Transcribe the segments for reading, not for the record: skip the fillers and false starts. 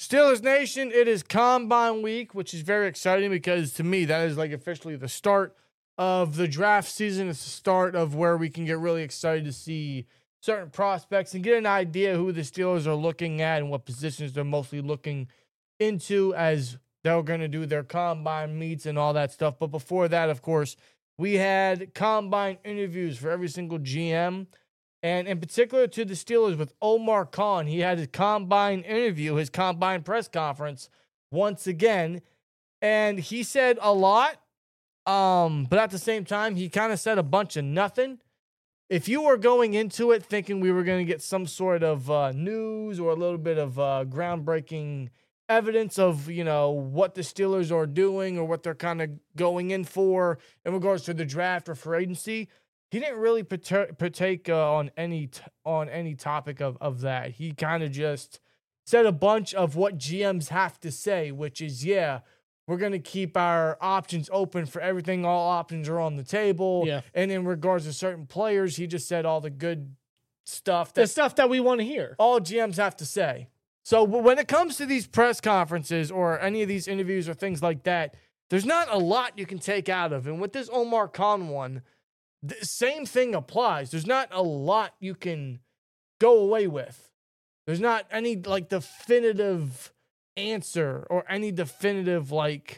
Steelers Nation, it is Combine Week, which is very exciting because to me, that is like officially the start of the draft season. It's the start of where we can get really excited to see certain prospects and get an idea who the Steelers are looking at and what positions they're mostly looking into as they're going to do their combine meets and all that stuff. But before that, of course, we had combine interviews for every single GM. And in particular to the Steelers with Omar Khan, he had his combine interview, his combine press conference once again. And he said a lot, but at the same time, he kind of said a bunch of nothing. If you were going into it thinking we were going to get some sort of news or a little bit of groundbreaking evidence of, what the Steelers are doing or what they're kind of going in for in regards to the draft or free agency, he didn't really partake on any topic of that. He kind of just said a bunch of what GMs have to say, which is, we're going to keep our options open for everything. All options are on the table. Yeah. And in regards to certain players, he just said all the good stuff. The stuff that we want to hear. All GMs have to say. So when it comes to these press conferences or any of these interviews or things like that, there's not a lot you can take out of. And with this Omar Khan one, the same thing applies. There's not a lot you can go away with. There's not any definitive answer or any definitive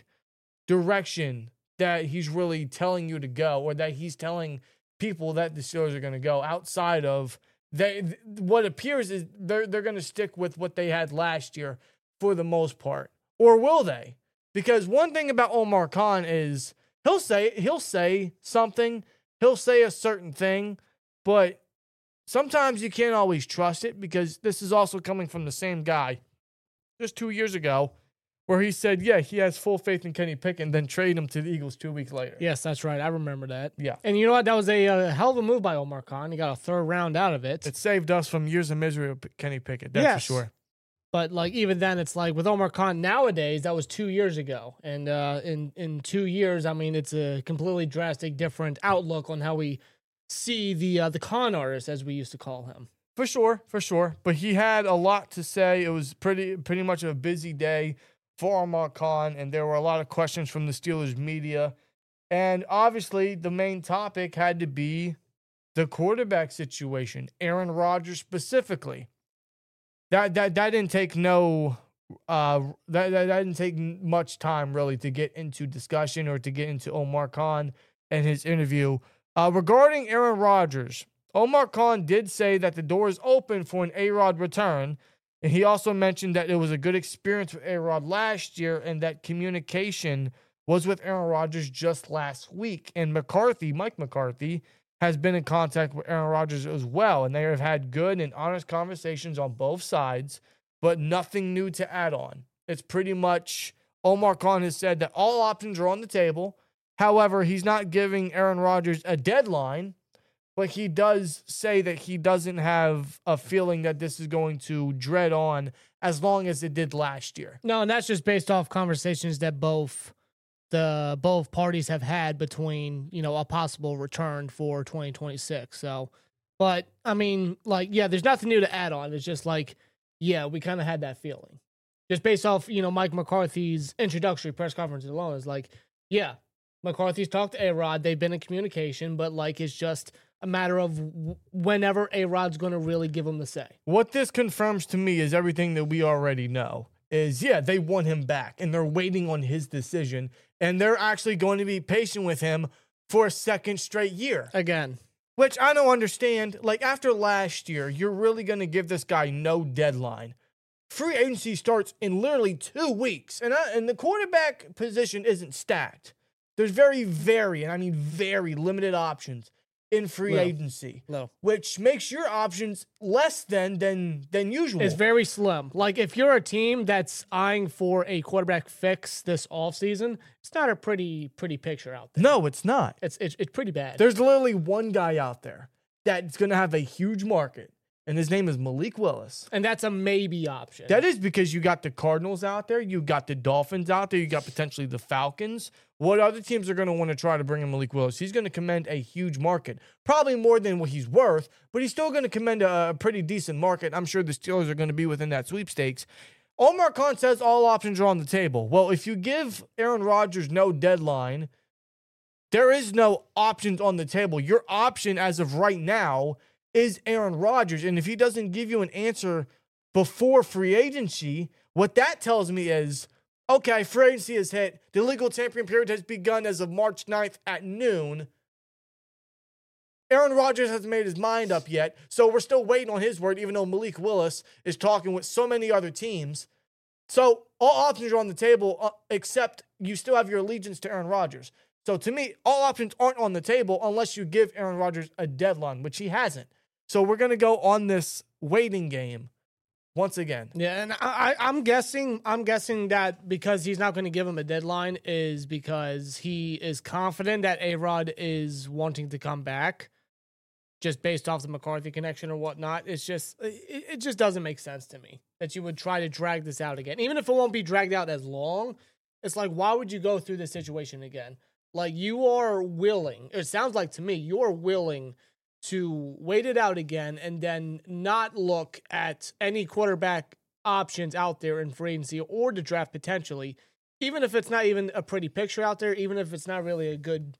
direction that he's really telling you to go or that he's telling people that the Steelers are going to go outside of what appears is they're going to stick with what they had last year for the most part. Or will they? Because one thing about Omar Khan is he'll say something. He'll say a certain thing, but sometimes you can't always trust it because this is also coming from the same guy just 2 years ago where he said, he has full faith in Kenny Pickett and then trade him to the Eagles 2 weeks later. Yes, that's right. I remember that. Yeah. And you know what? That was a hell of a move by Omar Khan. He got a third round out of it. It saved us from years of misery with Kenny Pickett. That's for sure. But even then, it's with Omar Khan nowadays, that was 2 years ago. And in 2 years, it's a completely drastic different outlook on how we see the con artist, as we used to call him. For sure. But he had a lot to say. It was pretty much a busy day for Omar Khan, and there were a lot of questions from the Steelers media. And obviously, the main topic had to be the quarterback situation, Aaron Rodgers specifically. That didn't take that didn't take much time really to get into discussion or to get into Omar Khan and his interview. Regarding Aaron Rodgers, Omar Khan did say that the door is open for an A-Rod return, and he also mentioned that it was a good experience with A-Rod last year and that communication was with Aaron Rodgers just last week. And Mike McCarthy, has been in contact with Aaron Rodgers as well, and they have had good and honest conversations on both sides, but nothing new to add on. It's pretty much Omar Khan has said that all options are on the table. However, he's not giving Aaron Rodgers a deadline, but he does say that he doesn't have a feeling that this is going to dread on as long as it did last year. No, and that's just based off conversations that both parties have had between, a possible return for 2026. So, but there's nothing new to add on. It's just we kind of had that feeling just based off, Mike McCarthy's introductory press conference alone is McCarthy's talked to A-Rod. They've been in communication, but it's just a matter of whenever A-Rod's going to really give him the say. What this confirms to me is everything that we already know is, they want him back and they're waiting on his decision. And they're actually going to be patient with him for a second straight year. Again. Which I don't understand. After last year, you're really going to give this guy no deadline. Free agency starts in literally 2 weeks. And the quarterback position isn't stacked. There's very limited options in free agency. No. Which makes your options less than usual. It's very slim. If you're a team that's eyeing for a quarterback fix this offseason, it's not a pretty picture out there. No, it's not. It's pretty bad. There's literally one guy out there that's going to have a huge market, and his name is Malik Willis. And that's a maybe option. That is because you got the Cardinals out there, you got the Dolphins out there, you got potentially the Falcons. What other teams are going to want to try to bring in Malik Willis? He's going to command a huge market. Probably more than what he's worth, but he's still going to command a pretty decent market. I'm sure the Steelers are going to be within that sweepstakes. Omar Khan says all options are on the table. Well, if you give Aaron Rodgers no deadline, there is no options on the table. Your option as of right now is Aaron Rodgers. And if he doesn't give you an answer before free agency, what that tells me is, okay, free agency has hit. The legal tampering period has begun as of March 9th at noon. Aaron Rodgers hasn't made his mind up yet, so we're still waiting on his word, even though Malik Willis is talking with so many other teams. So all options are on the table, except you still have your allegiance to Aaron Rodgers. So to me, all options aren't on the table unless you give Aaron Rodgers a deadline, which he hasn't. So we're going to go on this waiting game once again. Yeah, and I'm guessing that because he's not going to give him a deadline is because he is confident that A-Rod is wanting to come back, just based off the McCarthy connection or whatnot. It's just, it just doesn't make sense to me that you would try to drag this out again. Even if it won't be dragged out as long, it's like, why would you go through this situation again? Like, you are willing, it sounds like to me, you're willing to wait it out again and then not look at any quarterback options out there in free agency or the draft potentially, even if it's not even a pretty picture out there, even if it's not really a good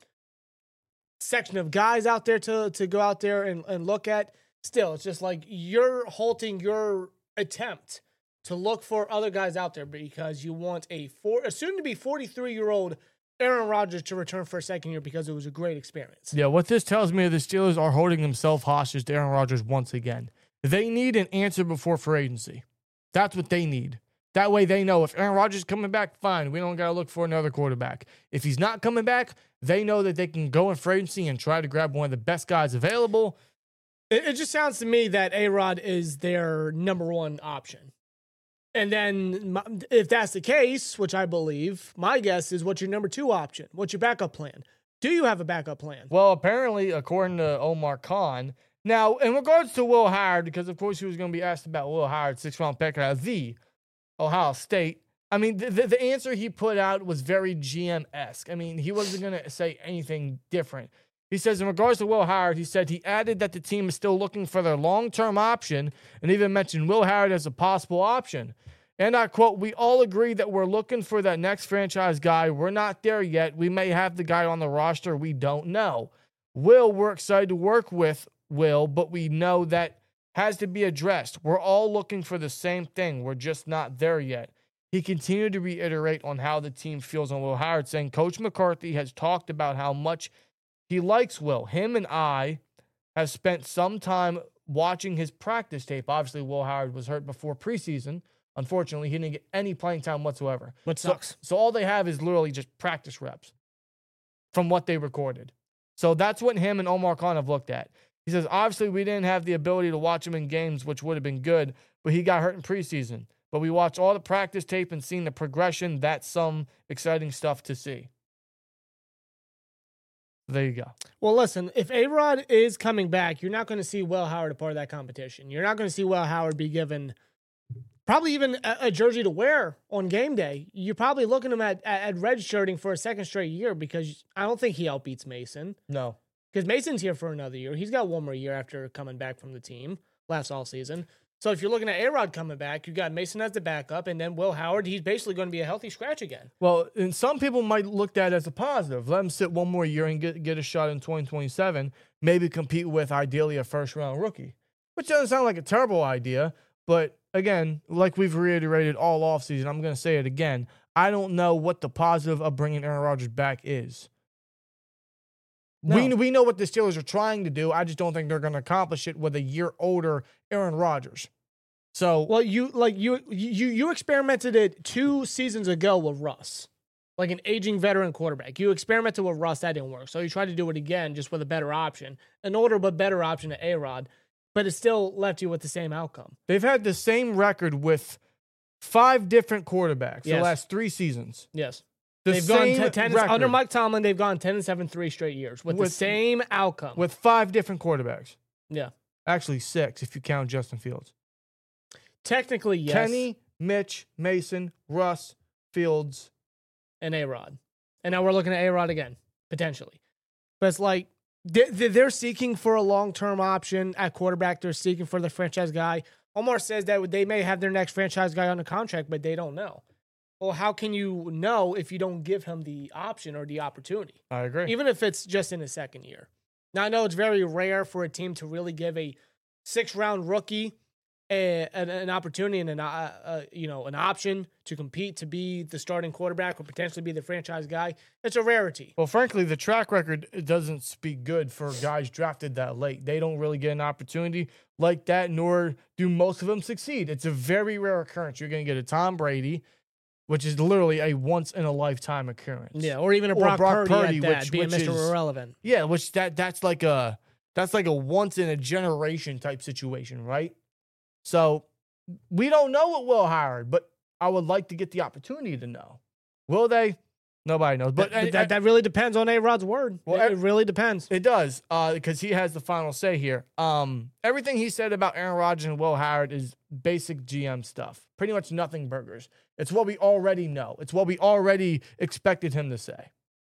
section of guys out there to go out there and look at. Still, it's just like you're halting your attempt to look for other guys out there because you want a soon-to-be 43-year-old Aaron Rodgers to return for a second year because it was a great experience. Yeah, what this tells me is the Steelers are holding themselves hostage to Aaron Rodgers once again. They need an answer before free agency. That's what they need. That way they know if Aaron Rodgers is coming back, fine. We don't got to look for another quarterback. If he's not coming back, they know that they can go in free agency and try to grab one of the best guys available. It just sounds to me that A-Rod is their number one option. And then if that's the case, which I believe, my guess is what's your number two option? What's your backup plan? Do you have a backup plan? Well, apparently, according to Omar Khan, now, in regards to Will Howard, because of course he was going to be asked about Will Howard, 6th-round pick out of the Ohio State. I mean, the answer he put out was very GM-esque. I mean, he wasn't going to say anything different. He says, in regards to Will Howard, he said he added that the team is still looking for their long-term option and even mentioned Will Howard as a possible option. And I quote, "We all agree that we're looking for that next franchise guy. We're not there yet. We may have the guy on the roster. We don't know. Will, we're excited to work with Will, but we know that has to be addressed. We're all looking for the same thing. We're just not there yet." He continued to reiterate on how the team feels on Will Howard, saying Coach McCarthy has talked about how much he likes Will. Him and I have spent some time watching his practice tape. Obviously, Will Howard was hurt before preseason. Unfortunately, he didn't get any playing time whatsoever. What sucks. So all they have is literally just practice reps from what they recorded. So that's what him and Omar Khan have looked at. He says, obviously, we didn't have the ability to watch him in games, which would have been good, but he got hurt in preseason. But we watched all the practice tape and seen the progression. That's some exciting stuff to see. There you go. Well, listen, if A-Rod is coming back, you're not going to see Will Howard a part of that competition. You're not going to see Will Howard be given probably even a jersey to wear on game day. You're probably looking at him at redshirting for a second straight year because I don't think he outbeats Mason. No. Because Mason's here for another year. He's got one more year after coming back from the team last all season. So if you're looking at A-Rod coming back, you got Mason as the backup, and then Will Howard, he's basically going to be a healthy scratch again. Well, and some people might look at that as a positive. Let him sit one more year and get a shot in 2027, maybe compete with, ideally, a first-round rookie, which doesn't sound like a terrible idea. But, again, like we've reiterated all offseason, I'm going to say it again, I don't know what the positive of bringing Aaron Rodgers back is. No. We know what the Steelers are trying to do. I just don't think they're going to accomplish it with a year older Aaron Rodgers. So, well, you experimented it 2 seasons ago with Russ, like an aging veteran quarterback. You experimented with Russ, that didn't work. So you tried to do it again, just with a better option, an older but better option to A-Rod, but it still left you with the same outcome. They've had the same record with 5 different quarterbacks the last 3 seasons. Yes. They've gone 10 under Mike Tomlin. They've gone 10-7 3 straight years with the same outcome. With 5 different quarterbacks. Yeah, actually 6 if you count Justin Fields. Technically, yes. Kenny, Mitch, Mason, Russ, Fields, and A-Rod. And now we're looking at A-Rod again potentially. But it's like they're seeking for a long-term option at quarterback. They're seeking for the franchise guy. Omar says that they may have their next franchise guy on the contract, but they don't know. Well, how can you know if you don't give him the option or the opportunity? I agree. Even if it's just in his second year. Now, I know it's very rare for a team to really give a 6th-round rookie an opportunity and an option to compete to be the starting quarterback or potentially be the franchise guy. It's a rarity. Well, frankly, the track record doesn't speak good for guys drafted that late. They don't really get an opportunity like that, nor do most of them succeed. It's a very rare occurrence. You're going to get a Tom Brady, which is literally a once-in-a-lifetime occurrence. Yeah, or even a Brock Purdy at that, being Mr. Irrelevant. Yeah, which that's like a once-in-a-generation type situation, right? So we don't know what Will Howard, but I would like to get the opportunity to know. Will they? Nobody knows. But that really depends on A-Rod's word. Well, it really depends. It does, because he has the final say here. Everything he said about Aaron Rodgers and Will Howard is basic GM stuff. Pretty much nothing burgers. It's what we already know. It's what we already expected him to say,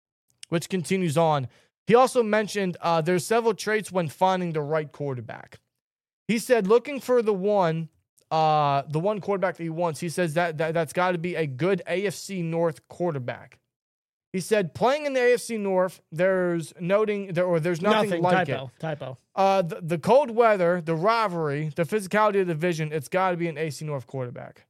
which continues on. He also mentioned there's several traits when finding the right quarterback. He said looking for the one quarterback that he wants. He says that's got to be a good AFC North quarterback. He said playing in the AFC North, there's nothing like it. Typo. The cold weather, the rivalry, the physicality of the division, it's got to be an AFC North quarterback.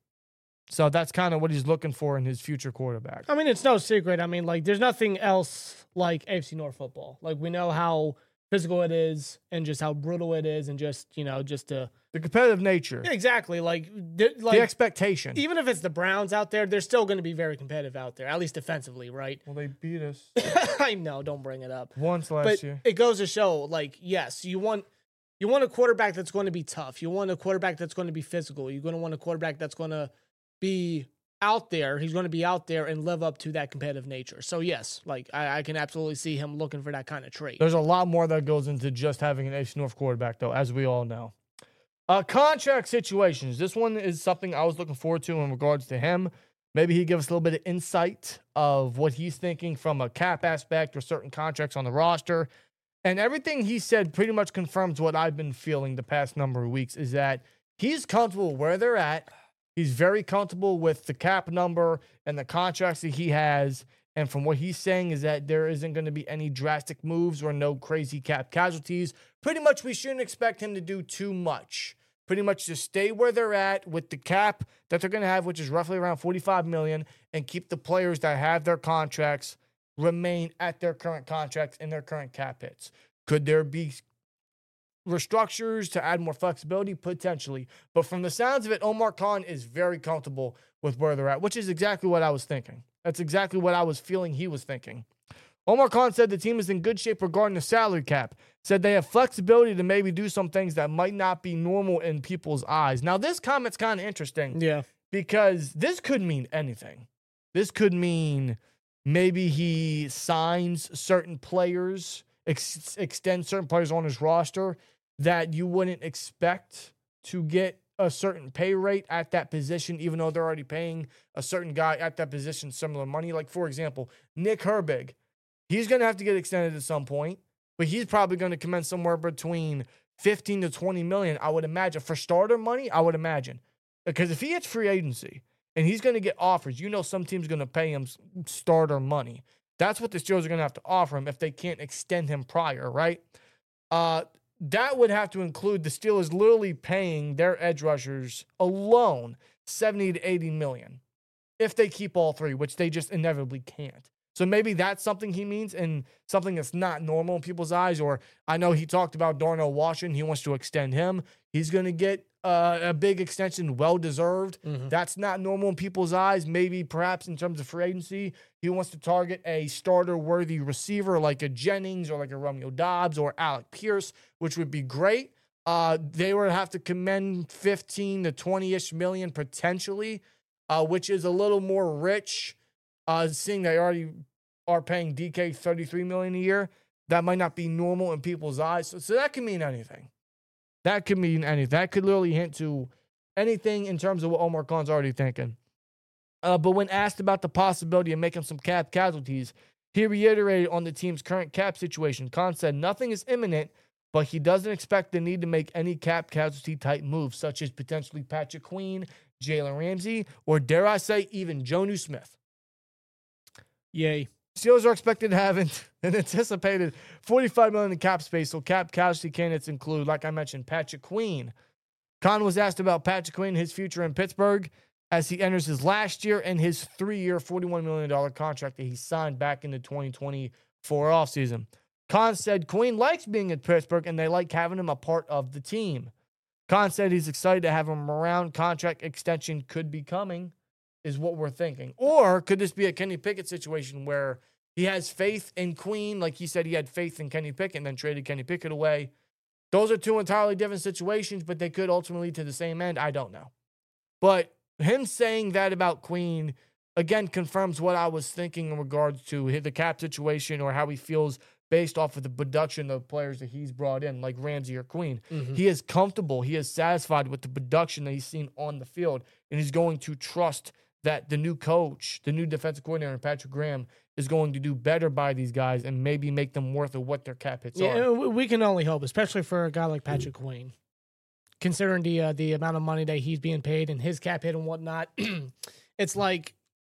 So that's kind of what he's looking for in his future quarterback. I mean, it's no secret. I mean, like, there's nothing else like AFC North football. Like, we know how physical it is and just how brutal it is and just the competitive nature. Exactly. Like the expectation. Even if it's the Browns out there, they're still going to be very competitive out there, at least defensively, right? Well, they beat us. I know. Don't bring it up. Once last year. It goes to show, like, yes, you want a quarterback that's going to be tough. You want a quarterback that's going to be physical. You're going to want a quarterback that's going to be out there. He's going to be out there and live up to that competitive nature. So yes, like I can absolutely see him looking for that kind of trait. There's a lot more that goes into just having an AFC North quarterback, though, as we all know. Contract situations. This one is something I was looking forward to in regards to him. Maybe he gives us a little bit of insight of what he's thinking from a cap aspect or certain contracts on the roster. And everything he said pretty much confirms what I've been feeling the past number of weeks, is that he's comfortable where they're at. He's very comfortable with the cap number and the contracts that he has. And from what he's saying is that there isn't going to be any drastic moves or no crazy cap casualties. Pretty much we shouldn't expect him to do too much. Pretty much just stay where they're at with the cap that they're going to have, which is roughly around $45 million, and keep the players that have their contracts remain at their current contracts and their current cap hits. Could there be restructures to add more flexibility? Potentially. But from the sounds of it, Omar Khan is very comfortable with where they're at, which is exactly what I was thinking. That's exactly what I was feeling he was thinking. Omar Khan said the team is in good shape regarding the salary cap. Said they have flexibility to maybe do some things that might not be normal in people's eyes. Now, this comment's kind of interesting. Yeah. Because this could mean anything. This could mean maybe he signs certain players, extends certain players on his roster that you wouldn't expect to get a certain pay rate at that position, even though they're already paying a certain guy at that position similar money. Like, for example, Nick Herbig. He's going to have to get extended at some point, but he's probably going to commence somewhere between 15 to 20 million, I would imagine. For starter money, I would imagine. Because if he hits free agency and he's going to get offers, some team's going to pay him starter money. That's what the Steelers are going to have to offer him if they can't extend him prior, right? That would have to include the Steelers literally paying their edge rushers alone 70 to 80 million if they keep all three, which they just inevitably can't. So maybe that's something he means and something that's not normal in people's eyes. Or I know he talked about Darnell Washington. He wants to extend him. He's going to get a big extension, well-deserved. Mm-hmm. That's not normal in people's eyes. Maybe perhaps in terms of free agency, he wants to target a starter-worthy receiver like a Jennings or like a Romeo Doubs or Alec Pierce, which would be great. They would have to commend 15 to 20-ish million potentially, which is a little more rich. Seeing they already are paying DK $33 million a year, that might not be normal in people's eyes. So that can mean anything. That could mean anything. That could literally hint to anything in terms of what Omar Khan's already thinking. But when asked about the possibility of making some cap casualties, he reiterated on the team's current cap situation. Khan said nothing is imminent, but he doesn't expect the need to make any cap casualty type moves, such as potentially Patrick Queen, Jalen Ramsey, or dare I say, even Jonnu Smith. Yay. Steelers are expected to have an anticipated $45 million in cap space, so cap casualty candidates include, like I mentioned, Patrick Queen. Khan was asked about Patrick Queen, his future in Pittsburgh, as he enters his last year and his 3-year, $41 million contract that he signed back in the 2024 offseason. Khan said Queen likes being at Pittsburgh and they like having him a part of the team. Khan said he's excited to have him around. Contract extension could be coming, is what we're thinking. Or could this be a Kenny Pickett situation where he has faith in Queen, like he said he had faith in Kenny Pickett and then traded Kenny Pickett away? Those are two entirely different situations, but they could ultimately lead to the same end. I don't know. But him saying that about Queen, again, confirms what I was thinking in regards to the cap situation or how he feels based off of the production of players that he's brought in, like Ramsey or Queen. Mm-hmm. He is comfortable. He is satisfied with the production that he's seen on the field, and he's going to trust that the new coach, the new defensive coordinator, Patrick Graham, is going to do better by these guys and maybe make them worth of what their cap hits are. Yeah, we can only hope, especially for a guy like Patrick Queen. Considering the amount of money that he's being paid and his cap hit and whatnot, it's like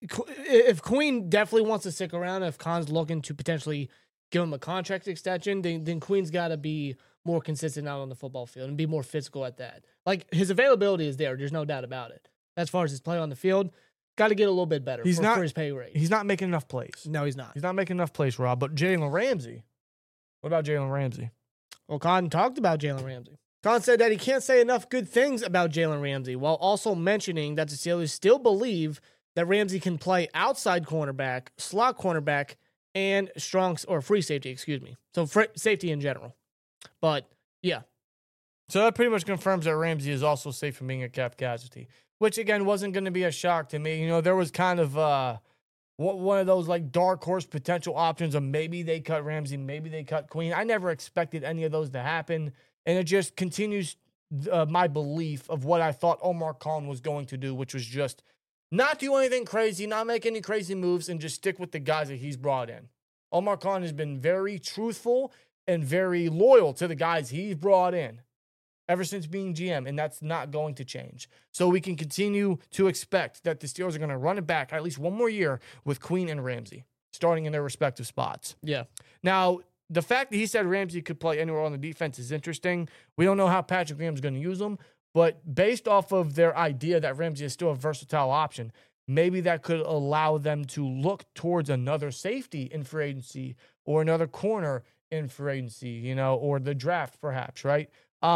if Queen definitely wants to stick around, if Khan's looking to potentially give him a contract extension, then Queen's got to be more consistent out on the football field and be more physical at that. Like, his availability is there. There's no doubt about it. As far as his play on the field, got to get a little bit better for his pay rate. He's not making enough plays. No, he's not. He's not making enough plays, Rob. But Jalen Ramsey, what about Jalen Ramsey? Well, Khan talked about Jalen Ramsey. Khan said that he can't say enough good things about Jalen Ramsey, while also mentioning that the Steelers still believe that Ramsey can play outside cornerback, slot cornerback, and free safety, excuse me. So safety in general. But, yeah. So that pretty much confirms that Ramsey is also safe from being a cap casualty, which, again, wasn't going to be a shock to me. You know, there was kind of one of those, like, dark horse potential options of maybe they cut Ramsey, maybe they cut Queen. I never expected any of those to happen, and it just continues my belief of what I thought Omar Khan was going to do, which was just not do anything crazy, not make any crazy moves, and just stick with the guys that he's brought in. Omar Khan has been very truthful and very loyal to the guys he's brought in ever since being GM, and that's not going to change. So we can continue to expect that the Steelers are going to run it back at least one more year with Queen and Ramsey, starting in their respective spots. Yeah. Now, the fact that he said Ramsey could play anywhere on the defense is interesting. We don't know how Patrick Graham's going to use him, but based off of their idea that Ramsey is still a versatile option, maybe that could allow them to look towards another safety in free agency or another corner in free agency, you know, or the draft perhaps, right?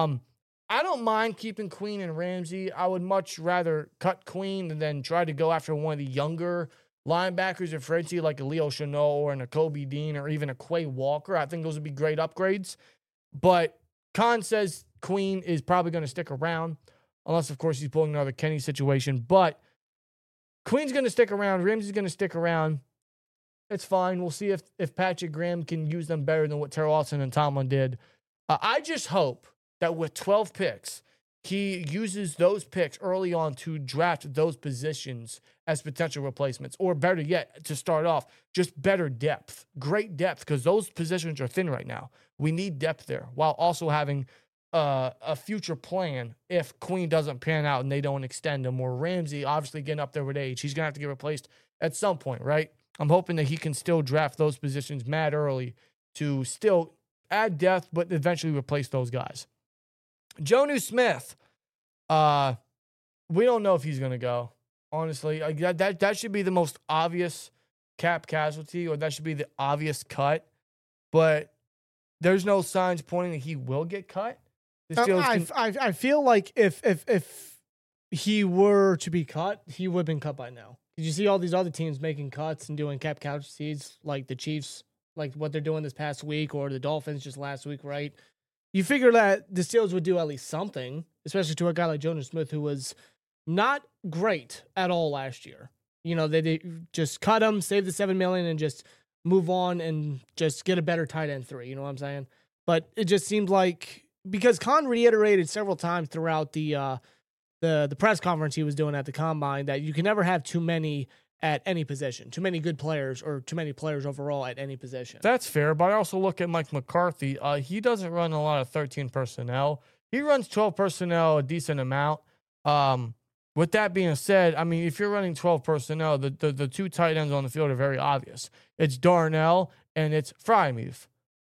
I don't mind keeping Queen and Ramsey. I would much rather cut Queen and then try to go after one of the younger linebackers in free agency, like a Leo Chenot or a Kobe Dean or even a Quay Walker. I think those would be great upgrades. But Khan says Queen is probably going to stick around, unless, of course, he's pulling another Kenny situation. But Queen's going to stick around. Ramsey's going to stick around. It's fine. We'll see if Patrick Graham can use them better than what Terrell Austin and Tomlin did. I just hope that with 12 picks, he uses those picks early on to draft those positions as potential replacements, or better yet, to start off, just better depth, great depth, because those positions are thin right now. We need depth there while also having a future plan if Queen doesn't pan out and they don't extend him, or Ramsey obviously getting up there with age. He's going to have to get replaced at some point, right? I'm hoping that he can still draft those positions mad early to still add depth, but eventually replace those guys. Jonnu Smith, we don't know if he's going to go, honestly. That should be the most obvious cap casualty, or that should be the obvious cut. But there's no signs pointing that he will get cut. I feel like if he were to be cut, he would have been cut by now. Did you see all these other teams making cuts and doing cap casualties, like the Chiefs, like what they're doing this past week, or the Dolphins just last week, right? You figure that the Steelers would do at least something, especially to a guy like Jonnu Smith, who was not great at all last year. You know, they just cut him, save the $7 million, and just move on and just get a better tight end 3. You know what I'm saying? But it just seemed like, because Khan reiterated several times throughout the press conference he was doing at the Combine that you can never have too many at any position. Too many good players or too many players overall at any position. That's fair, but I also look at Mike McCarthy. He doesn't run a lot of 13 personnel. He runs 12 personnel a decent amount. With that being said, I mean, if you're running 12 personnel, the two tight ends on the field are very obvious. It's Darnell and it's Freiermuth.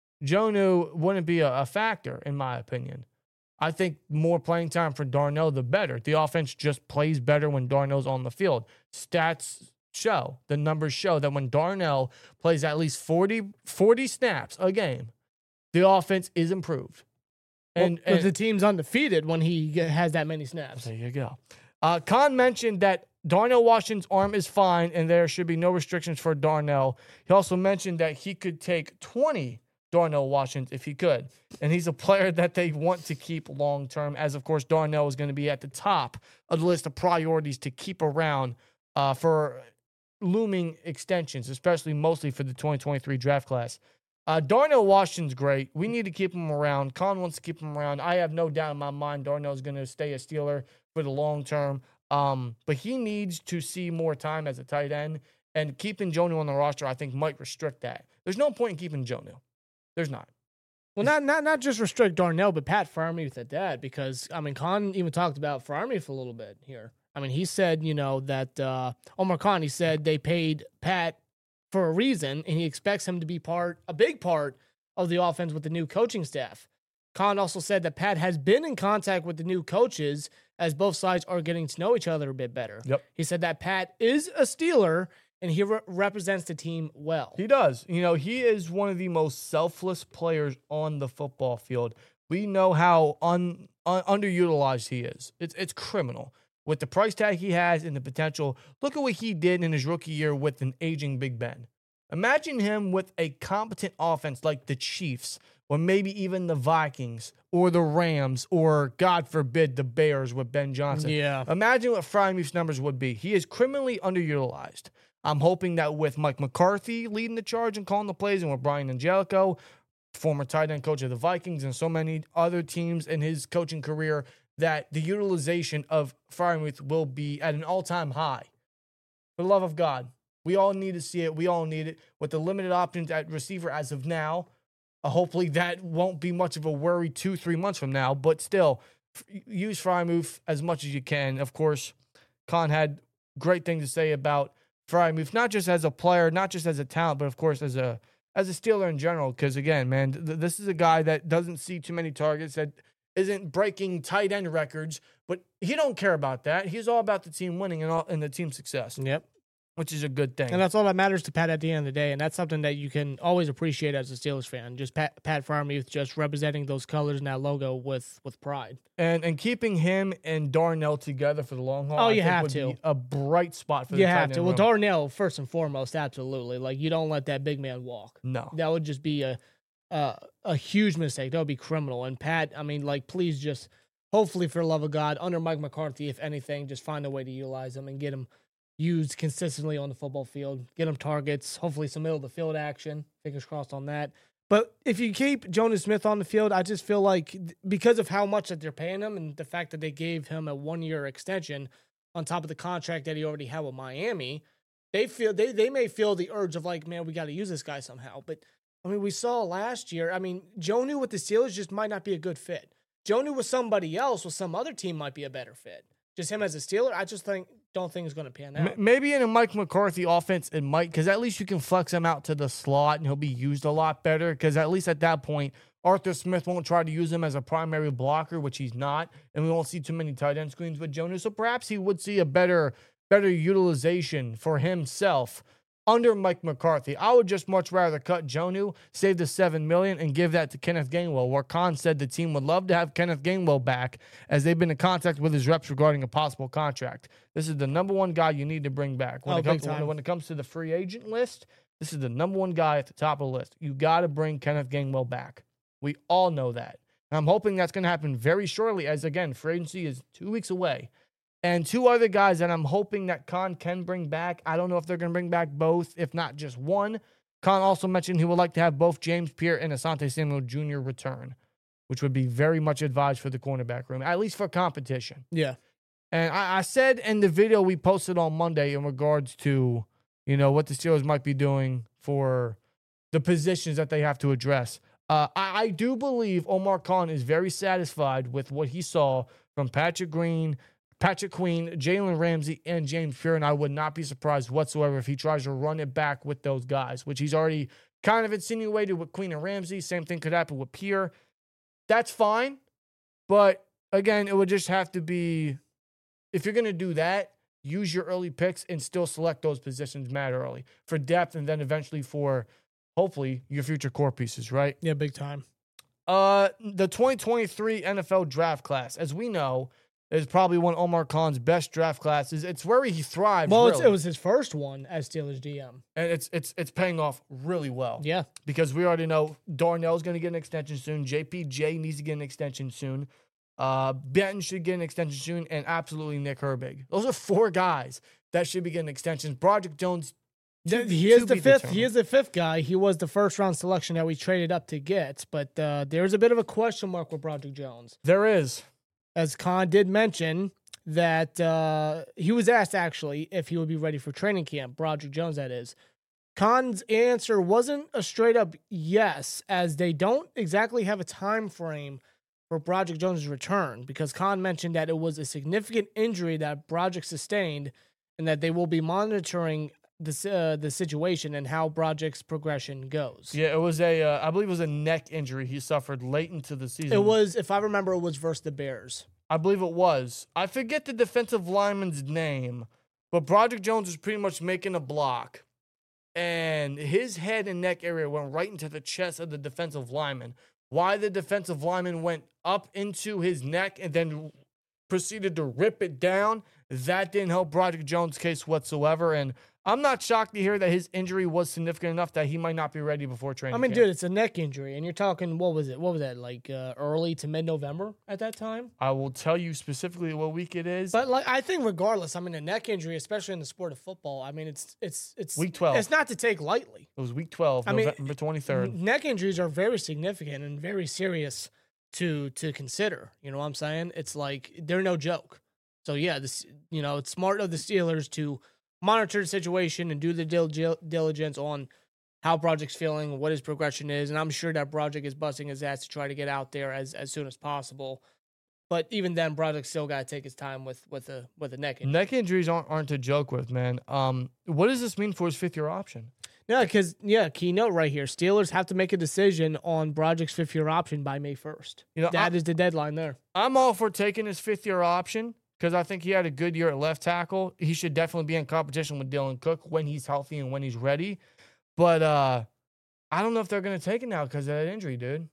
Jonnu wouldn't be a factor, in my opinion. I think more playing time for Darnell, the better. The offense just plays better when Darnell's on the field. Stats show, the numbers show that when Darnell plays at least 40 snaps a game, the offense is improved. And the team's undefeated when he has that many snaps. There you go. Khan mentioned that Darnell Washington's arm is fine and there should be no restrictions for Darnell. He also mentioned that he could take 20 Darnell Washington if he could. And he's a player that they want to keep long-term, as, of course, Darnell is going to be at the top of the list of priorities to keep around for looming extensions, especially mostly for the 2023 draft class. Darnell Washington's great. We need to keep him around. Khan wants to keep him around. I have no doubt in my mind Darnell's going to stay a Steeler for the long term. But he needs to see more time as a tight end. And keeping Jonnu on the roster, I think, might restrict that. There's no point in keeping Jonnu. There's not. Well, not just restrict Darnell, but Pat Freiermuth at that, because, I mean, Khan even talked about Freiermuth a little bit here. I mean, he said, that Omar Khan, he said they paid Pat for a reason, and he expects him to be a big part of the offense with the new coaching staff. Khan also said that Pat has been in contact with the new coaches as both sides are getting to know each other a bit better. Yep. He said that Pat is a Steeler, and he represents the team well. He does. He is one of the most selfless players on the football field. We know how underutilized he is. It's criminal. With the price tag he has and the potential, look at what he did in his rookie year with an aging Big Ben. Imagine him with a competent offense like the Chiefs, or maybe even the Vikings, or the Rams, or, God forbid, the Bears with Ben Johnson. Yeah. Imagine what Freiermuth's numbers would be. He is criminally underutilized. I'm hoping that with Mike McCarthy leading the charge and calling the plays, and with Brian Angelico, former tight end coach of the Vikings, and so many other teams in his coaching career, that the utilization of Freiermuth will be at an all-time high. For the love of God, we all need to see it. We all need it. With the limited options at receiver as of now, hopefully that won't be much of a worry 2-3 months from now, but still, use Freiermuth as much as you can. Of course, Khan had great things to say about Freiermuth, not just as a player, not just as a talent, but of course as a Steeler in general. Because again, man, this is a guy that doesn't see too many targets, that isn't breaking tight end records, but he don't care about that. He's all about the team winning and the team success. Yep. Which is a good thing. And that's all that matters to Pat at the end of the day. And that's something that you can always appreciate as a Steelers fan. Just Pat Freiermuth just representing those colors and that logo with pride. And keeping him and Darnell together for the long haul, you have would to. Be a bright spot for the You tight have end to. room. Well, Darnell, first and foremost, absolutely. Like, you don't let that big man walk. No. That would just be a huge mistake. That would be criminal. And Pat, I mean, like, please just, hopefully for the love of God, under Mike McCarthy, if anything, just find a way to utilize him and get him used consistently on the football field, get him targets, hopefully some middle of the field action. Fingers crossed on that. But if you keep Jonnu Smith on the field, I just feel like because of how much that they're paying him and the fact that they gave him a 1-year extension on top of the contract that he already had with Miami, they may feel the urge of like, man, we got to use this guy somehow. But I mean, we saw last year, I mean, Jonnu with the Steelers just might not be a good fit. Jonnu with somebody else, with some other team, might be a better fit. Just him as a Steeler, I just don't think it's going to pan out. Maybe in a Mike McCarthy offense, it might, because at least you can flex him out to the slot and he'll be used a lot better. Because at least at that point, Arthur Smith won't try to use him as a primary blocker, which he's not, and we won't see too many tight end screens with Jonnu. So perhaps he would see a better utilization for himself under Mike McCarthy. I would just much rather cut Jonnu, save the $7 million, and give that to Kenneth Gainwell, where Khan said the team would love to have Kenneth Gainwell back, as they've been in contact with his reps regarding a possible contract. This is the number one guy you need to bring back. When it comes to the free agent list, this is the number one guy at the top of the list. You got to bring Kenneth Gainwell back. We all know that. And I'm hoping that's going to happen very shortly, as, again, free agency is 2 weeks away. And two other guys that I'm hoping that Khan can bring back. I don't know if they're going to bring back both, if not just one. Khan also mentioned he would like to have both James Pierre and Asante Samuel Jr. return, which would be very much advised for the cornerback room, at least for competition. Yeah. And I said in the video we posted on Monday in regards to, what the Steelers might be doing for the positions that they have to address. I do believe Omar Khan is very satisfied with what he saw from Patrick Queen, Jalen Ramsey, and James Pierre, and I would not be surprised whatsoever if he tries to run it back with those guys, which he's already kind of insinuated with Queen and Ramsey. Same thing could happen with Pierre. That's fine, but again, it would just have to be, if you're going to do that, use your early picks and still select those positions mad early for depth and then eventually for, hopefully, your future core pieces, right? Yeah, big time. The 2023 NFL draft class, as we know, is probably one of Omar Khan's best draft classes. It's where he thrives. Well, really. it was his first one as Steelers GM, And it's paying off really well. Yeah, because we already know Darnell's going to get an extension soon. JPJ needs to get an extension soon. Benton should get an extension soon, and absolutely Nick Herbig. Those are 4 guys that should be getting extensions. Broderick Jones. He is the fifth. He is the 5th guy. He was the first round selection that we traded up to get, but there's a bit of a question mark with Broderick Jones. There is. As Khan did mention that he was asked actually if he would be ready for training camp, Broderick Jones, that is. Khan's answer wasn't a straight up yes, as they don't exactly have a time frame for Broderick Jones' return, because Khan mentioned that it was a significant injury that Broderick sustained and that they will be monitoring the situation and how Broderick's progression goes. Yeah, it was I believe it was a neck injury he suffered late into the season. It was, if I remember, it was versus the Bears. I believe it was. I forget the defensive lineman's name, but Broderick Jones was pretty much making a block, and his head and neck area went right into the chest of the defensive lineman. Why the defensive lineman went up into his neck and then proceeded to rip it down, that didn't help Broderick Jones' case whatsoever, and I'm not shocked to hear that his injury was significant enough that he might not be ready before training camp. Dude, it's a neck injury, and you're talking, what was that, like early to mid-November at that time? I will tell you specifically what week it is. But I think regardless, a neck injury, especially in the sport of football, it's week 12. It's not to take lightly. It was week 12, November 23rd. Neck injuries are very significant and very serious to consider. You know what I'm saying? It's like they're no joke. So yeah, it's smart of the Steelers to monitor the situation and do the diligence on how Broderick's feeling, what his progression is, and I'm sure that Broderick is busting his ass to try to get out there as soon as possible. But even then, Broderick still got to take his time with a neck injury. Neck injuries aren't to joke with, man. What does this mean for his 5th-year option? No, because keynote right here: Steelers have to make a decision on Broderick's 5th-year option by May 1st. That is the deadline there. I'm all for taking his 5th-year option, because I think he had a good year at left tackle. He should definitely be in competition with Dylan Cook when he's healthy and when he's ready. But I don't know if they're going to take it now because of that injury, dude.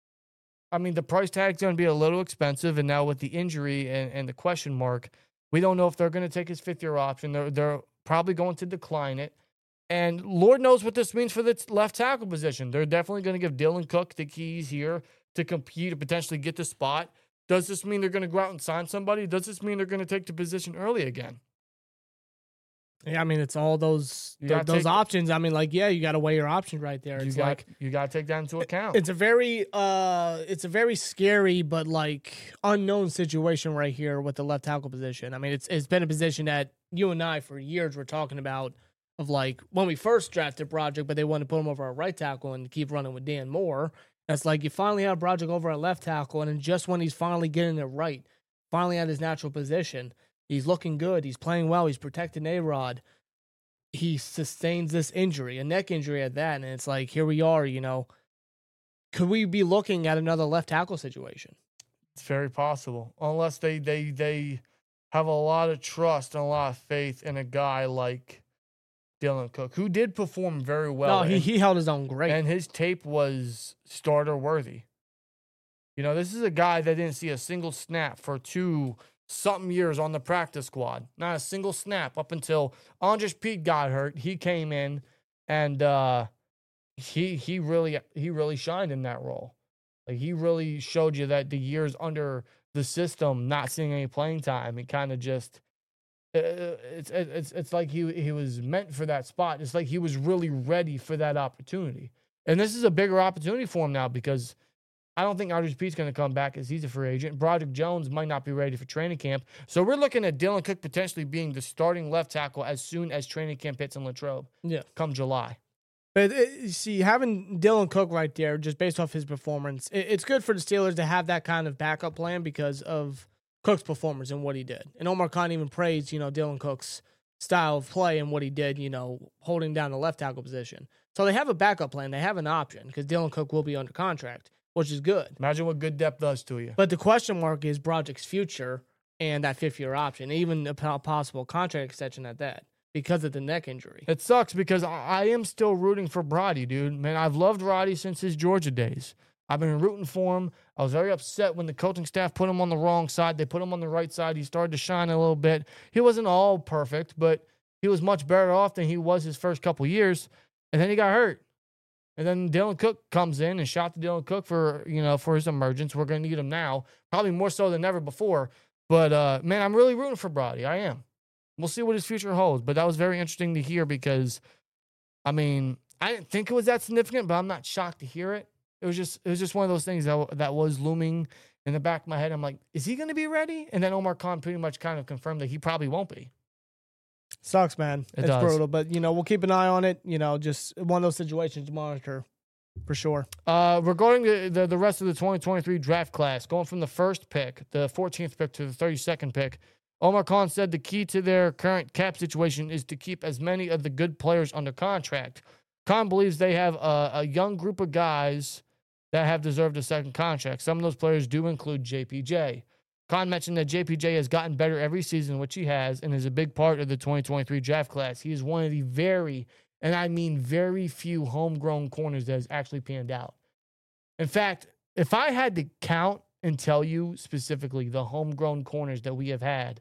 The price tag's going to be a little expensive, and now with the injury and the question mark, we don't know if they're going to take his 5th-year option. They're probably going to decline it. And Lord knows what this means for the left tackle position. They're definitely going to give Dylan Cook the keys here to compete and potentially get the spot. Does this mean they're going to go out and sign somebody? Does this mean they're going to take the position early again? Yeah, it's all those options. You got to weigh your options right there. You got to take that into account. It's a very scary but unknown situation right here with the left tackle position. It's been a position that you and I for years were talking about of when we first drafted Broderick, but they wanted to put him over our right tackle and keep running with Dan Moore. That's you finally have Broderick over at left tackle, and then just when he's finally getting it right, finally at his natural position, he's looking good, he's playing well, he's protecting A-Rod, he sustains this injury, a neck injury at that, and it's here we are, could we be looking at another left tackle situation? It's very possible, unless they have a lot of trust and a lot of faith in a guy like Dylan Cook, who did perform very well. No, he held his own great. And his tape was starter worthy. This is a guy that didn't see a single snap for 2-something years on the practice squad. Not a single snap up until Andres Pete got hurt. He came in and he really shined in that role. He really showed you that the years under the system, not seeing any playing time, he kind of just it's like he was meant for that spot. It's like he was really ready for that opportunity. And this is a bigger opportunity for him now because I don't think Andres Pete's going to come back as he's a free agent. Broderick Jones might not be ready for training camp. So we're looking at Dylan Cook potentially being the starting left tackle as soon as training camp hits in Latrobe come July. But see, having Dylan Cook right there, just based off his performance, it's good for the Steelers to have that kind of backup plan because of Cook's performance and what he did. And Omar Khan even praised, Dylan Cook's style of play and what he did, holding down the left tackle position. So they have a backup plan. They have an option because Dylan Cook will be under contract, which is good. Imagine what good depth does to you. But the question mark is Broderick's future and that fifth-year option, even a possible contract extension at that, because of the neck injury. It sucks because I am still rooting for Roddy, dude. Man, I've loved Roddy since his Georgia days. I've been rooting for him. I was very upset when the coaching staff put him on the wrong side. They put him on the right side. He started to shine a little bit. He wasn't all perfect, but he was much better off than he was his first couple years. And then he got hurt. And then Dylan Cook comes in, and shout to Dylan Cook for his emergence. We're going to need him now, probably more so than ever before. But, man, I'm really rooting for Brody. I am. We'll see what his future holds. But that was very interesting to hear because, I mean, I didn't think it was that significant, but I'm not shocked to hear it. It was just one of those things that was looming in the back of my head. I'm like, is he going to be ready? And then Omar Khan pretty much kind of confirmed that he probably won't be. Sucks, man. It's does. brutal. But, we'll keep an eye on it. Just one of those situations to monitor for sure. Regarding the rest of the 2023 draft class, going from the first pick, the 14th pick, to the 32nd pick, Omar Khan said the key to their current cap situation is to keep as many of the good players under contract. Khan believes they have a young group of guys that have deserved a second contract. Some of those players do include JPJ. Khan mentioned that JPJ has gotten better every season, which he has, and is a big part of the 2023 draft class. He is one of the very, and I mean very few, homegrown corners that has actually panned out. In fact, if I had to count and tell you specifically the homegrown corners that we have had,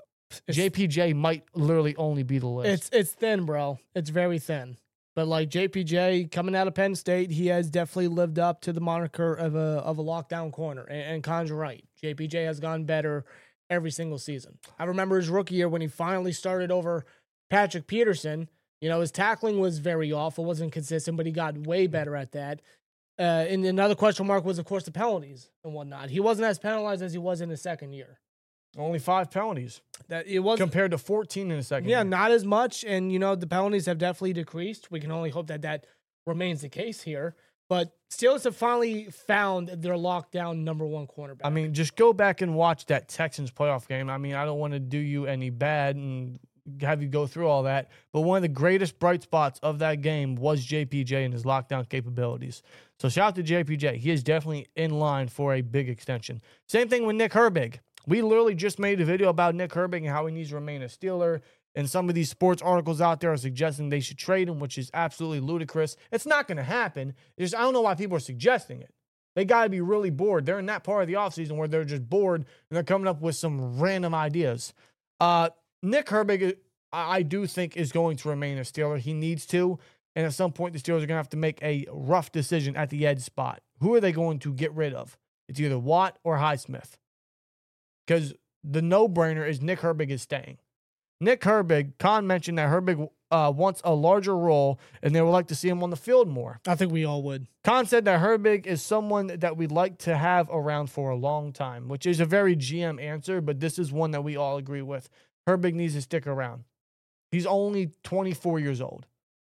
JPJ might literally only be the list. It's thin, bro. It's very thin. But like JPJ coming out of Penn State, he has definitely lived up to the moniker of a lockdown corner. And Khan's right. JPJ has gone better every single season. I remember his rookie year when he finally started over Patrick Peterson. His tackling was very off. It wasn't consistent, but he got way better at that. And another question mark was, of course, the penalties and whatnot. He wasn't as penalized as he was in his second year. Only 5 penalties. That it was compared to 14 in the second year. Yeah, not as much. And, the penalties have definitely decreased. We can only hope that remains the case here. But Steelers have finally found their lockdown number one cornerback. I mean, just go back and watch that Texans playoff game. I mean, I don't want to do you any bad and have you go through all that. But one of the greatest bright spots of that game was JPJ and his lockdown capabilities. So shout out to JPJ. He is definitely in line for a big extension. Same thing with Nick Herbig. We literally just made a video about Nick Herbig and how he needs to remain a Steeler. And some of these sports articles out there are suggesting they should trade him, which is absolutely ludicrous. It's not going to happen. I don't know why people are suggesting it. They got to be really bored. They're in that part of the offseason where they're just bored and they're coming up with some random ideas. Nick Herbig, I do think, is going to remain a Steeler. He needs to. And at some point, the Steelers are going to have to make a rough decision at the edge spot. Who are they going to get rid of? It's either Watt or Highsmith. Because the no-brainer is Nick Herbig is staying. Nick Herbig, Khan mentioned that Herbig wants a larger role, and they would like to see him on the field more. I think we all would. Khan said that Herbig is someone that we'd like to have around for a long time, which is a very GM answer, but this is one that we all agree with. Herbig needs to stick around. He's only 24 years old.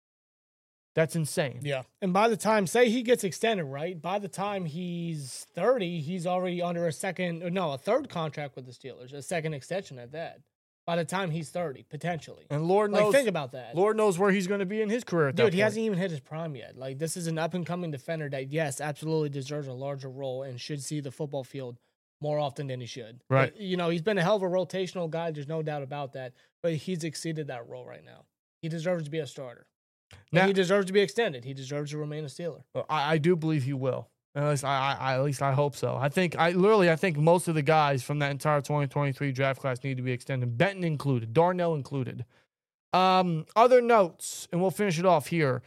That's insane. Yeah. And by the time, say he gets extended, right? By the time he's 30, he's already under a third contract with the Steelers, a second extension at that. By the time he's 30, potentially. And Lord knows. Think about that. Lord knows where he's going to be in his career at that point. He hasn't even hit his prime yet. This is an up-and-coming defender that, yes, absolutely deserves a larger role and should see the football field more often than he should. Right. But, he's been a hell of a rotational guy. There's no doubt about that. But he's exceeded that role right now. He deserves to be a starter. Now, he deserves to be extended. He deserves to remain a Steeler. I do believe he will. At least I hope so. I think most of the guys from that entire 2023 draft class need to be extended. Benton included, Darnell included. Other notes, and we'll finish it off here.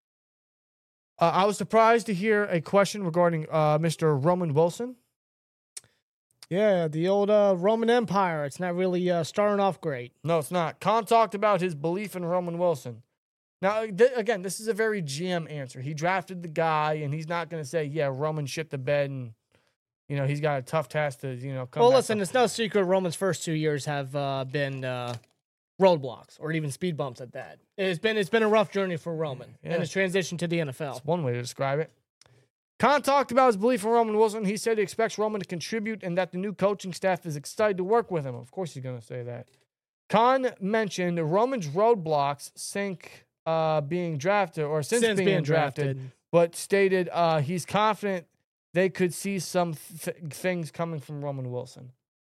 I was surprised to hear a question regarding Mr. Roman Wilson. Yeah, the old Roman Empire. It's not really starting off great. No, it's not. Khan talked about his belief in Roman Wilson. Now, again, this is a very GM answer. He drafted the guy, and he's not going to say, yeah, Roman shit the bed, and, he's got a tough task to, come Well, back listen, it's no secret Roman's first 2 years have been roadblocks or even speed bumps at that. It's been a rough journey for Roman and his transition to the NFL. That's one way to describe it. Khan talked about his belief in Roman Wilson. He said he expects Roman to contribute and that the new coaching staff is excited to work with him. Of course he's going to say that. Khan mentioned Roman's roadblocks since being drafted, but stated he's confident they could see some things coming from Roman Wilson.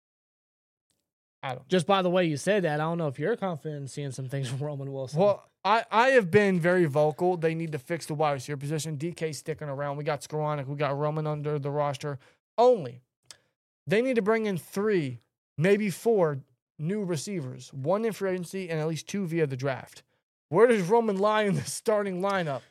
Just by the way you said that, I don't know if you're confident in seeing some things from Roman Wilson. Well, I have been very vocal. They need to fix the wide receiver position. DK sticking around. We got Skoranek. We got Roman under the roster. Only. They need to bring in 3, maybe 4 new receivers. 1 in free agency and at least 2 via the draft. Where does Roman lie in the starting lineup?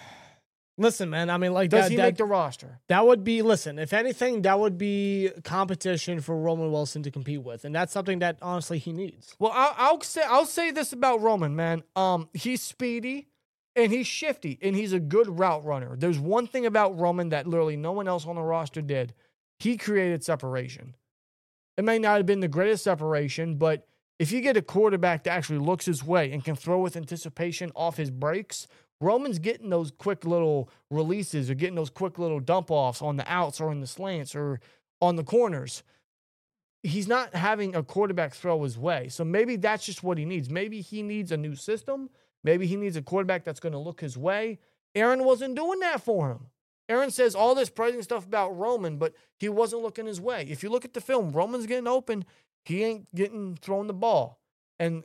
Listen, man, I mean, does he make the roster? That would be, listen, if anything, that would be competition for Roman Wilson to compete with, and that's something that honestly he needs. Well, I'll say this about Roman, man. He's speedy and he's shifty and he's a good route runner. There's one thing about Roman that literally no one else on the roster did. He created separation. It may not have been the greatest separation, but if you get a quarterback that actually looks his way and can throw with anticipation off his breaks, Roman's getting those quick little releases or getting those quick little dump offs on the outs or in the slants or on the corners. He's not having a quarterback throw his way. So maybe that's just what he needs. Maybe he needs a new system. Maybe he needs a quarterback that's going to look his way. Aaron wasn't doing that for him. Aaron says all this praising stuff about Roman, but he wasn't looking his way. If you look at the film, Roman's getting open. He ain't getting thrown the ball. And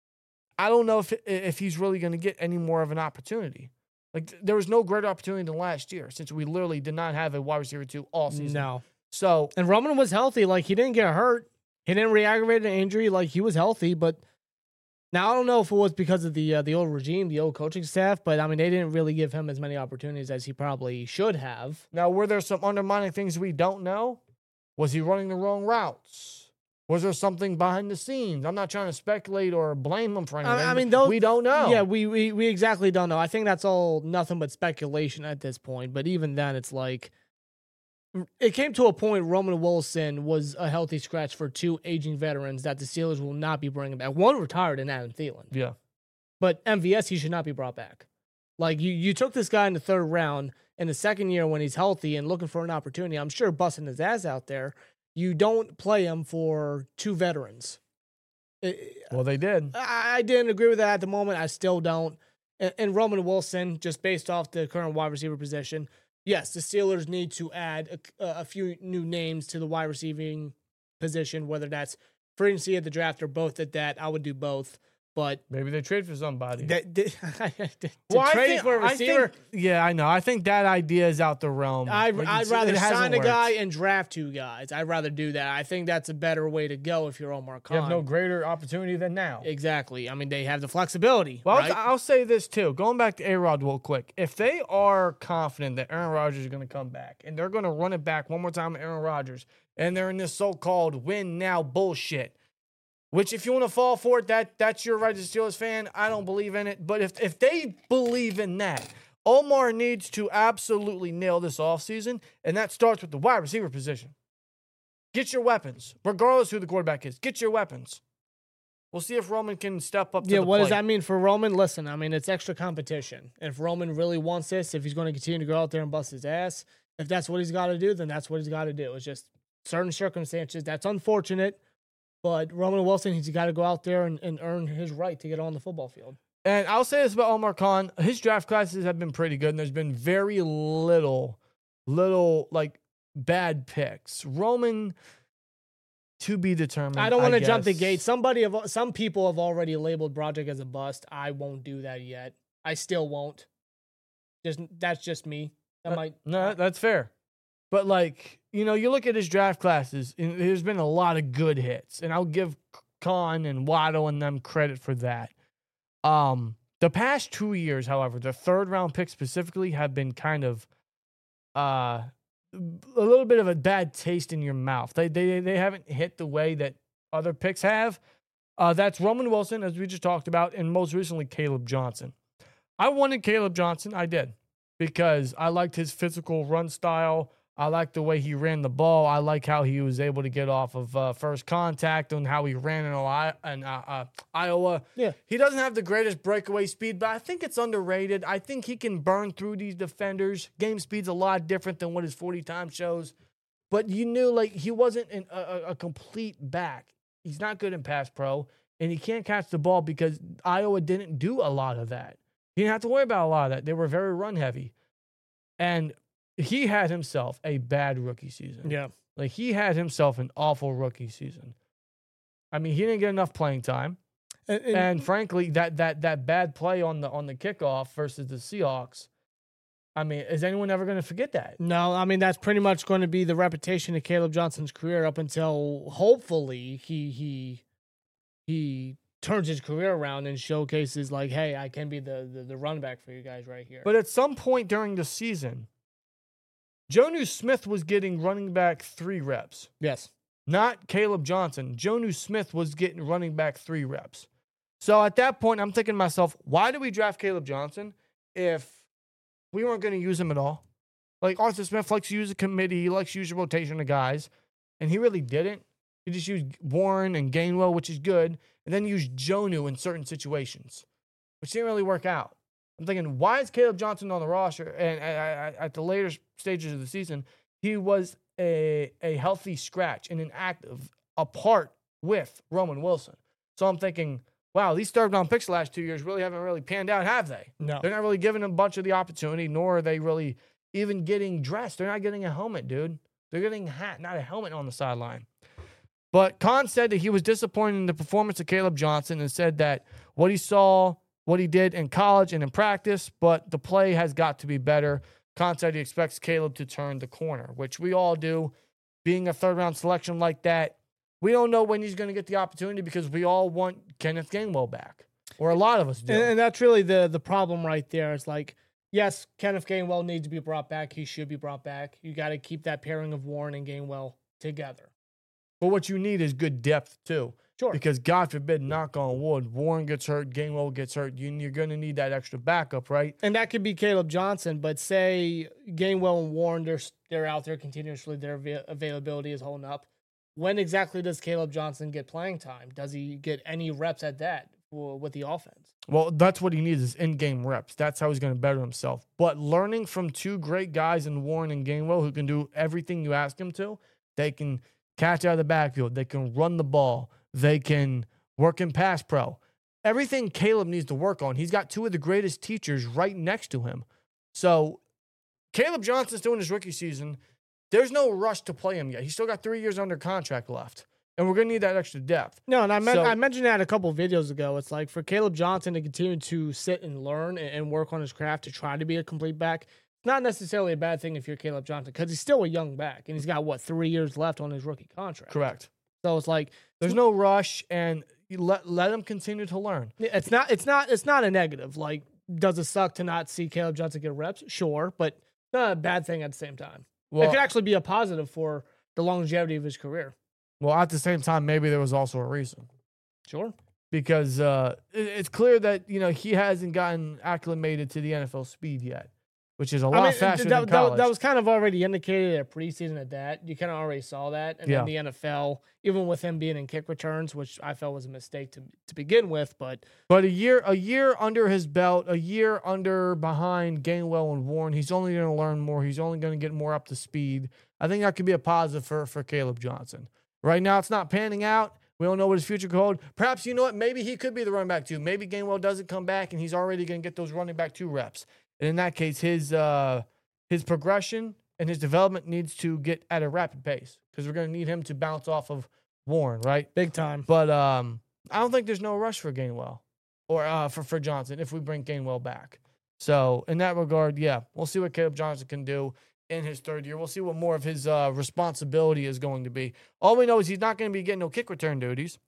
I don't know if he's really going to get any more of an opportunity. Like, there was no greater opportunity than last year since we literally did not have a wide receiver 2 all season. No. So, and Roman was healthy. Like, he didn't get hurt. He didn't re-aggravate an injury. Like, he was healthy. But now I don't know if it was because of the old regime, the old coaching staff, but I mean, they didn't really give him as many opportunities as he probably should have. Now, were there some undermining things we don't know? Was he running the wrong routes? Was there something behind the scenes? I'm not trying to speculate or blame him for anything. I mean, we don't know. Yeah, we exactly don't know. I think that's all nothing but speculation at this point. But even then, it's like it came to a point Roman Wilson was a healthy scratch for 2 aging veterans that the Steelers will not be bringing back. One retired in Adam Thielen. Yeah. But MVS, he should not be brought back. Like, you took this guy in the 3rd round in the 2nd year when he's healthy and looking for an opportunity. I'm sure busting his ass out there. You don't play him for 2 veterans. Well, they did. I didn't agree with that at the moment. I still don't. And Roman Wilson, just based off the current wide receiver position, yes, the Steelers need to add a few new names to the wide receiving position, whether that's free agency at the draft or both at that. I would do both. But maybe they trade for somebody. Trade for a receiver? Yeah, I know. I think that idea is out the realm. I'd rather sign a guy and draft 2 guys. I'd rather do that. I think that's a better way to go if you're Omar Khan. You have no greater opportunity than now. Exactly. I mean, they have the flexibility. Well, right? I'll say this too. Going back to A-Rod real quick. If they are confident that Aaron Rodgers is going to come back and they're going to run it back one more time with Aaron Rodgers and they're in this so-called win now bullshit, which, if you want to fall for it, that's your right as a Steelers fan. I don't believe in it. But if they believe in that, Omar needs to absolutely nail this offseason, and that starts with the wide receiver position. Get your weapons, regardless who the quarterback is. Get your weapons. We'll see if Roman can step up to the plate. Yeah, what does that mean for Roman? Listen, I mean, it's extra competition. If Roman really wants this, if he's going to continue to go out there and bust his ass, if that's what he's got to do, then that's what he's got to do. It's just certain circumstances. That's unfortunate. But Roman Wilson, he's got to go out there and earn his right to get on the football field. And I'll say this about Omar Khan. His draft classes have been pretty good, and there's been very little like bad picks. Roman, to be determined. I don't want to jump the gate. Some people have already labeled Broderick as a bust. I won't do that yet. I still won't. That's just me. No, that's fair. But, like, you look at his draft classes, and there's been a lot of good hits, and I'll give Khan and Waddle and them credit for that. The past 2 years, however, the 3rd round picks specifically have been kind of a little bit of a bad taste in your mouth. They haven't hit the way that other picks have. That's Roman Wilson, as we just talked about, and most recently Caleb Johnson. I wanted Caleb Johnson. I did, because I liked his physical run style. I liked the way he ran the ball. I like how he was able to get off of first contact and how he ran in Iowa. Yeah. He doesn't have the greatest breakaway speed, but I think it's underrated. I think he can burn through these defenders. Game speed's a lot different than what his 40 time shows. But you knew, like, he wasn't a complete back. He's not good in pass pro, and he can't catch the ball because Iowa didn't do a lot of that. He didn't have to worry about a lot of that. They were very run heavy. And he had himself a bad rookie season. Yeah. Like, he had himself an awful rookie season. I mean, he didn't get enough playing time. And frankly, that bad play on the kickoff versus the Seahawks, I mean, is anyone ever going to forget that? No, I mean, that's pretty much going to be the reputation of Caleb Johnson's career up until hopefully he turns his career around and showcases, like, hey, I can be the run back for you guys right here. But at some point during the season, Jonnu Smith was getting running back 3 reps. Yes. Not Caleb Johnson. Jonnu Smith was getting running back 3 reps. So at that point, I'm thinking to myself, why did we draft Caleb Johnson if we weren't going to use him at all? Like, Arthur Smith likes to use a committee. He likes to use a rotation of guys. And he really didn't. He just used Warren and Gainwell, which is good. And then used Jonnu in certain situations, which didn't really work out. I'm thinking, why is Caleb Johnson on the roster? And at the later stages of the season, he was a healthy scratch and an active apart with Roman Wilson. So I'm thinking, wow, these third-round picks the last 2 years really haven't really panned out, have they? No. They're not really giving him a bunch of the opportunity, nor are they really even getting dressed. They're not getting a helmet, dude. They're getting a hat, not a helmet on the sideline. But Khan said that he was disappointed in the performance of Caleb Johnson and said that what he saw, what he did in college and in practice, but the play has got to be better. Khan said he expects Caleb to turn the corner, which we all do. Being a third-round selection like that, we don't know when he's going to get the opportunity because we all want Kenneth Gainwell back, or a lot of us do. And that's really the problem right there. It's like, yes, Kenneth Gainwell needs to be brought back. He should be brought back. You got to keep that pairing of Warren and Gainwell together. But what you need is good depth, too. Sure. Because God forbid, knock on wood, Warren gets hurt, Gainwell gets hurt. You're going to need that extra backup, right? And that could be Caleb Johnson, but say Gainwell and Warren, they're out there continuously. Their availability is holding up. When exactly does Caleb Johnson get playing time? Does he get any reps at that with the offense? Well, that's what he needs is in-game reps. That's how he's going to better himself. But learning from 2 great guys in Warren and Gainwell who can do everything you ask them to, they can catch out of the backfield. They can run the ball. They can work in pass pro. Everything Caleb needs to work on. He's got 2 of the greatest teachers right next to him. So Caleb Johnson's doing his rookie season. There's no rush to play him yet. He's still got 3 years under contract left. And we're going to need that extra depth. No, and I mentioned that a couple of videos ago. It's like for Caleb Johnson to continue to sit and learn and work on his craft to try to be a complete back, it's not necessarily a bad thing if you're Caleb Johnson because he's still a young back and he's got, 3 years left on his rookie contract. Correct. So it's like there's no rush, and you let him continue to learn. It's not a negative. Like, does it suck to not see Caleb Johnson get reps? Sure, but it's not a bad thing at the same time. Well, it could actually be a positive for the longevity of his career. Well, at the same time, maybe there was also a reason. Sure. Because it's clear that, he hasn't gotten acclimated to the NFL speed yet, which is a lot faster than college. That was kind of already indicated at preseason at that. You kind of already saw that. And then the NFL, even with him being in kick returns, which I felt was a mistake to begin with. But a year under his belt, a year behind Gainwell and Warren, he's only going to learn more. He's only going to get more up to speed. I think that could be a positive for Caleb Johnson. Right now, it's not panning out. We don't know what his future could hold. Perhaps, you know what? Maybe he could be the running back 2. Maybe Gainwell doesn't come back, and he's already going to get those running back 2 reps. And in that case, his progression and his development needs to get at a rapid pace because we're going to need him to bounce off of Warren, right? Big time. But I don't think there's no rush for Gainwell or for Johnson if we bring Gainwell back. So in that regard, we'll see what Caleb Johnson can do in his 3rd year. We'll see what more of his responsibility is going to be. All we know is he's not going to be getting no kick return duties,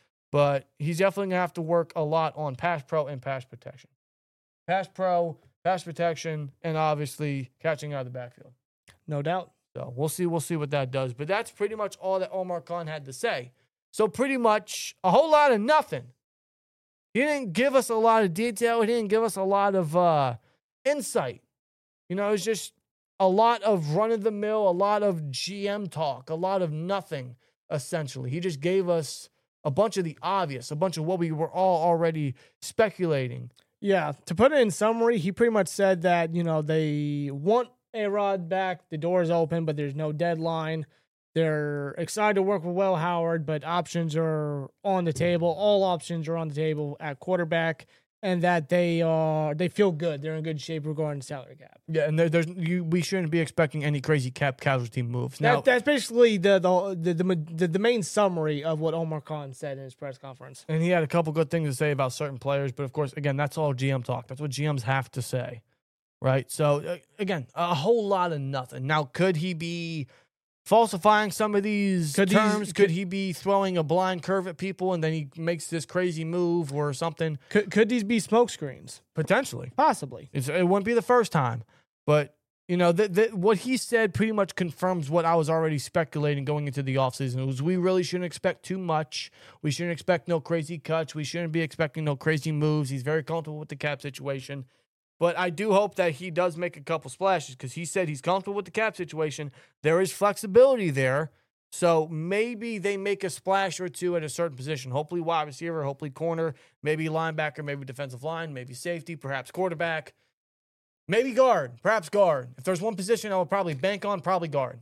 but he's definitely going to have to work a lot on pass pro and pass protection. Pass pro, pass protection, and obviously catching out of the backfield. No doubt. So we'll see what that does. But that's pretty much all that Omar Khan had to say. So pretty much a whole lot of nothing He didn't give us a lot of detail. He didn't give us a lot of insight. You know, it's just a lot of run-of-the-mill, a lot of GM talk, a lot of nothing, essentially. He just gave us a bunch of the obvious, a bunch of what we were all already speculating. Yeah, to put it in summary, he pretty much said that, you know, they want A-Rod back, the door is open, but there's no deadline. They're excited to work with Will Howard, but options are on the table. All options are on the table at quarterback, and that they feel good. They're in good shape regarding the salary cap. Yeah, and we shouldn't be expecting any crazy cap casualty moves. Now, That's basically the main summary of what Omar Khan said in his press conference. and he had a couple good things to say about certain players, but of course, again, that's all GM talk. That's what GMs have to say, right? So, again, a whole lot of nothing. Now, could he be falsifying some of these terms? Could he be throwing a blind curve at people and then he makes this crazy move or something? Could these be smoke screens? Potentially. Possibly. It wouldn't be the first time. But, you know, what he said pretty much confirms what I was already speculating going into the offseason. It was we really shouldn't expect too much. We shouldn't expect no crazy cuts. We shouldn't be expecting no crazy moves. He's very comfortable with the cap situation. But I do hope that he does make a couple splashes because he said he's comfortable with the cap situation. There is flexibility there. So maybe they make a splash or two at a certain position. Hopefully wide receiver, hopefully corner, maybe linebacker, maybe defensive line, maybe safety, perhaps quarterback, maybe guard, perhaps guard. If there's one position I would probably bank on, probably guard.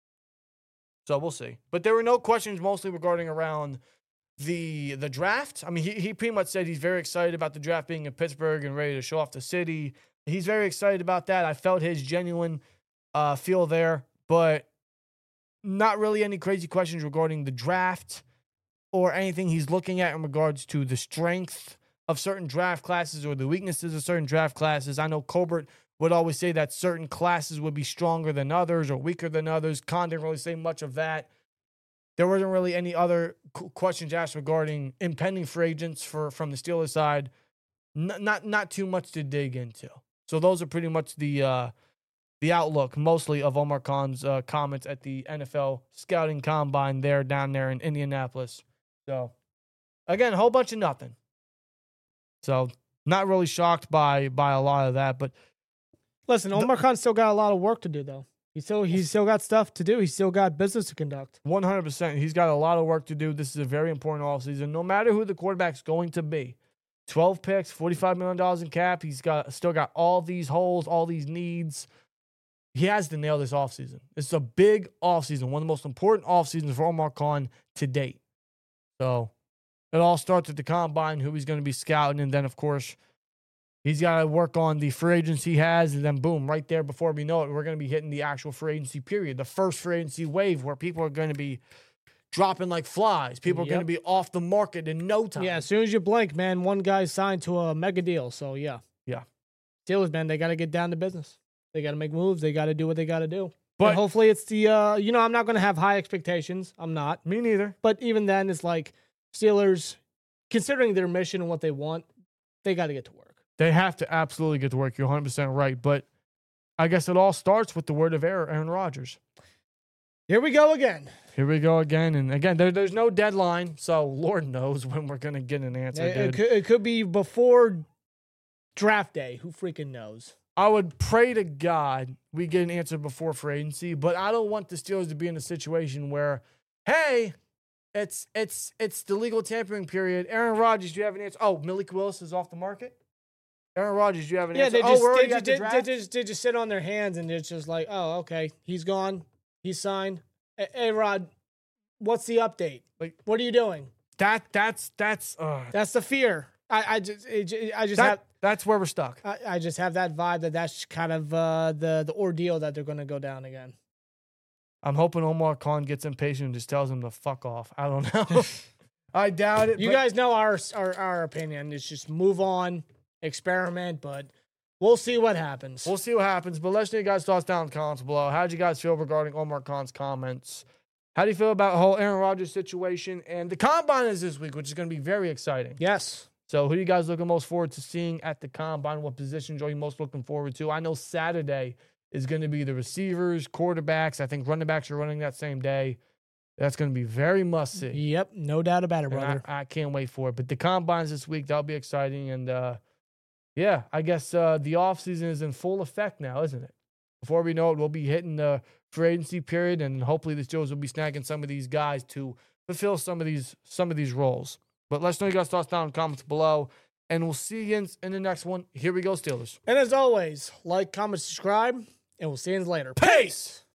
So we'll see. But there were no questions mostly regarding around the draft. I mean, he pretty much said he's very excited about the draft being in Pittsburgh and ready to show off the city. He's very excited about that. I felt his genuine feel there, but not really any crazy questions regarding the draft or anything he's looking at in regards to the strength of certain draft classes or the weaknesses of certain draft classes. I know Colbert would always say that certain classes would be stronger than others or weaker than others. Khan didn't really say much of that. There wasn't really any other questions asked regarding impending free agents from the Steelers side. Not too much to dig into. So those are pretty much the outlook, mostly of Omar Khan's comments at the NFL scouting combine down there in Indianapolis. So, again, a whole bunch of nothing. So, not really shocked by a lot of that. But listen, Omar Khan's still got a lot of work to do, though. He's still got stuff to do. He's still got business to conduct. 100%. He's got a lot of work to do. This is a very important offseason. No matter who the quarterback's going to be. 12 picks, $45 million in cap. He's still got all these holes, all these needs. He has to nail this offseason. It's a big offseason, one of the most important offseasons for Omar Khan to date. So it all starts at the combine, who he's going to be scouting, and then, of course, he's got to work on the free agency he has, and then boom, right there before we know it, we're going to be hitting the actual free agency period, the first free agency wave where people are going to be dropping like flies. People are going to be off the market in no time. Yeah, as soon as you blink, man, one guy's signed to a mega deal. So, yeah. Yeah. Steelers, man, they got to get down to business. They got to make moves. They got to do what they got to do. But and hopefully it's the, I'm not going to have high expectations. I'm not. Me neither. But even then, it's like Steelers, considering their mission and what they want, they got to get to work. They have to absolutely get to work. You're 100% right. But I guess it all starts with the word of Aaron Rodgers. Here we go again. And again, there's no deadline, so Lord knows when we're going to get an answer. It could be before draft day. Who freaking knows? I would pray to God we get an answer before free agency, but I don't want the Steelers to be in a situation where, hey, it's the legal tampering period. Aaron Rodgers, do you have an answer? Oh, Malik Willis is off the market? Aaron Rodgers, do you have an answer? They just sit on their hands and it's just like, oh, okay, he's gone. He's signed. Hey, Rod, what's the update? Like, what are you doing? That's the fear. That's where we're stuck. I just have that vibe that's kind of the ordeal that they're going to go down again. I'm hoping Omar Khan gets impatient and just tells him to fuck off. I don't know. I doubt it. You guys know our opinion. It's just move on, experiment, but we'll see what happens. But let's know you guys' thoughts down in the comments below. How did you guys feel regarding Omar Khan's comments? How do you feel about the whole Aaron Rodgers situation? And the Combine is this week, which is going to be very exciting. Yes. So who are you guys looking most forward to seeing at the Combine? What positions are you most looking forward to? I know Saturday is going to be the receivers, quarterbacks. I think running backs are running that same day. That's going to be very must-see. Yep, no doubt about it, And brother. I can't wait for it. But the combines this week, that'll be exciting. And, yeah, I guess the offseason is in full effect now, isn't it? Before we know it, we'll be hitting the free agency period, and hopefully the Steelers will be snagging some of these guys to fulfill some of these roles. But let us know your guys' thoughts down in the comments below, and we'll see you in the next one. Here we go, Steelers. And as always, like, comment, subscribe, and we'll see you later. Peace!